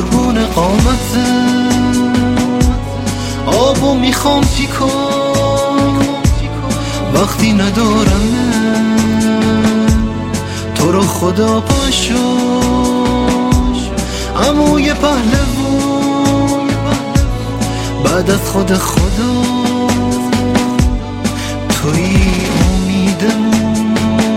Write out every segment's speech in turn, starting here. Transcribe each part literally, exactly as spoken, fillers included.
قربون قامت آبو میخوام چیکار وقتی ندارم تو رو خدا پاشو عموی پهلوان بعد از خود خدا توی امیدمون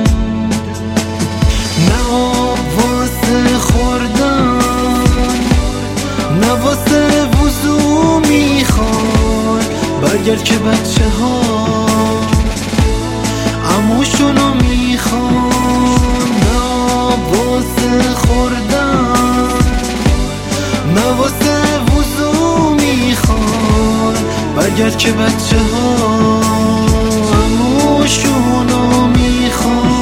نه آب واسه خوردن نه واسه وضو میخوان برگرد که بچه ها عموشونو میخوان نه آب واسه خوردن نه واسه وضو میخوان برگرد که بچه ها عموشونو میخوان.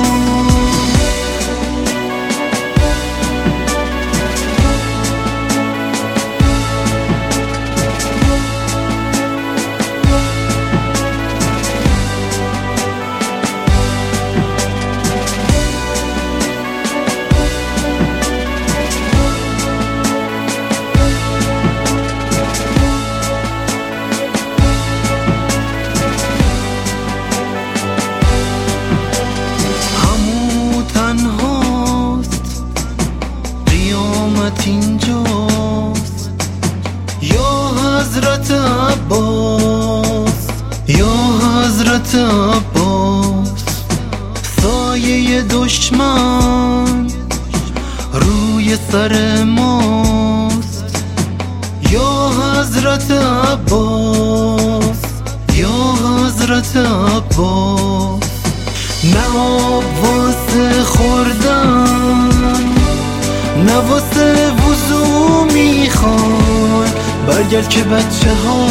اینجاست یا حضرت عباس یا حضرت عباس سایه دشمن روی سر ماست یا حضرت عباس یا حضرت عباس نه آب واسه خوردن نه واسه وضو میخوان برگرد که بچه ها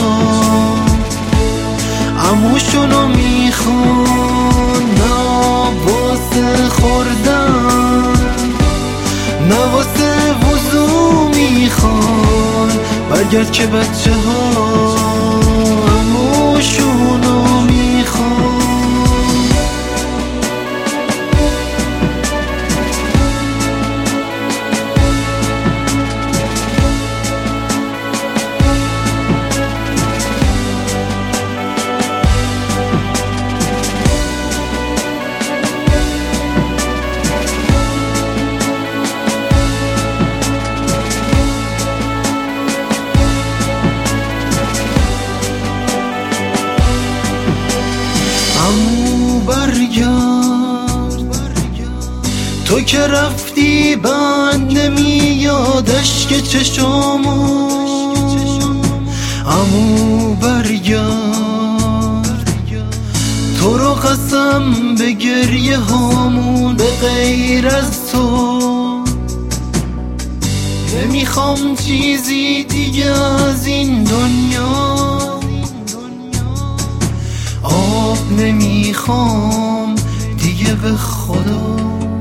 عموشونو میخوان نه واسه خوردن نه واسه وضو میخوان برگرد که بچه ها عموشونو میخوان. عمو برگرد تو که رفتی بند نمیادش که چشامو عمو برگرد تو رو قسم به گریه هامون به غیر از تو نمیخوام چیزی دیگه از این دنیا آب نمیخوام دیگه به خدا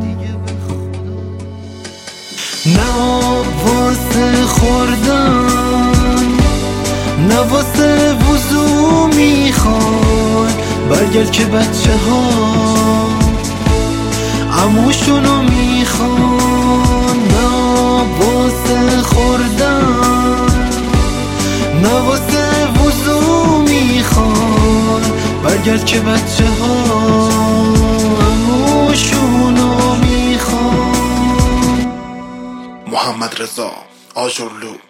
نه آب واسه خوردن نه واسه وضو میخوان برگرد که بچه ها عموشونو میخوان نه آب واسه خوردن نه واسه وضو میخوان برگرد که بچه ها عموشونو میخوان. محمد رضا آجرلو.